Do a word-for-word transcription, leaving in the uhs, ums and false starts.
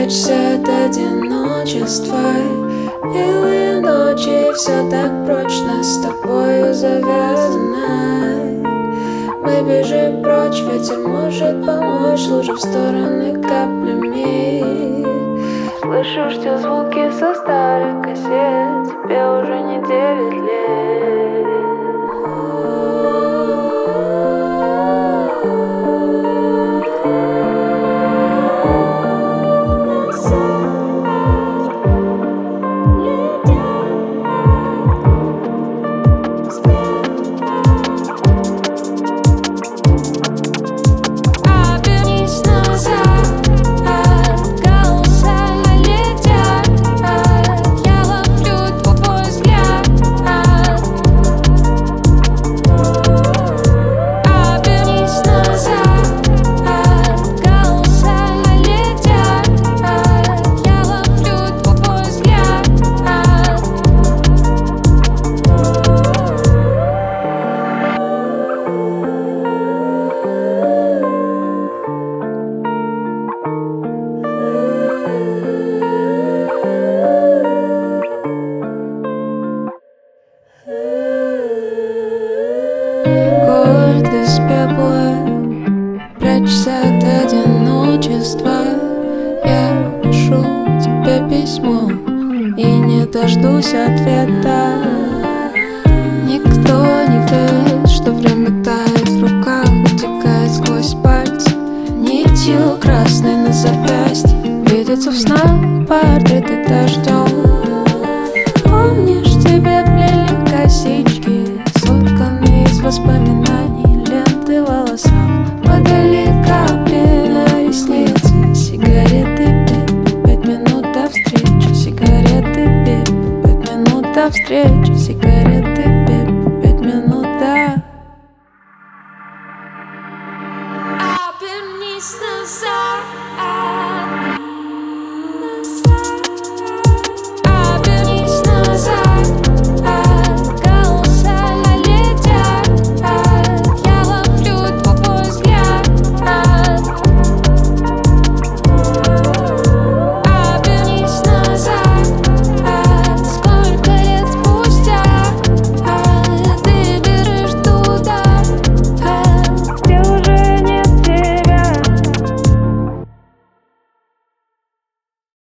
Прячься от одиночества. Белые ночи, все так прочно с тобою завязано. Мы бежим прочь, ветер может помочь, лужи в стороны каплями. Слышишь те звуки со старых кассет, тебе уже не девять лет. Город из пепла, прячься от одиночества. Я пишу тебе письмо и не дождусь ответа. Никто не верит, что время тает в руках, утекает сквозь пальцы. Нитью красной на запястье видится в снах портреты дождем. Помнишь, тебе плели косички, сотканные из воспоминаний, ленты в волосах, падали капли на ресницы. Сигареты, пепел, пять минут до встречи. Сигареты, пепел, пять минут до встречи.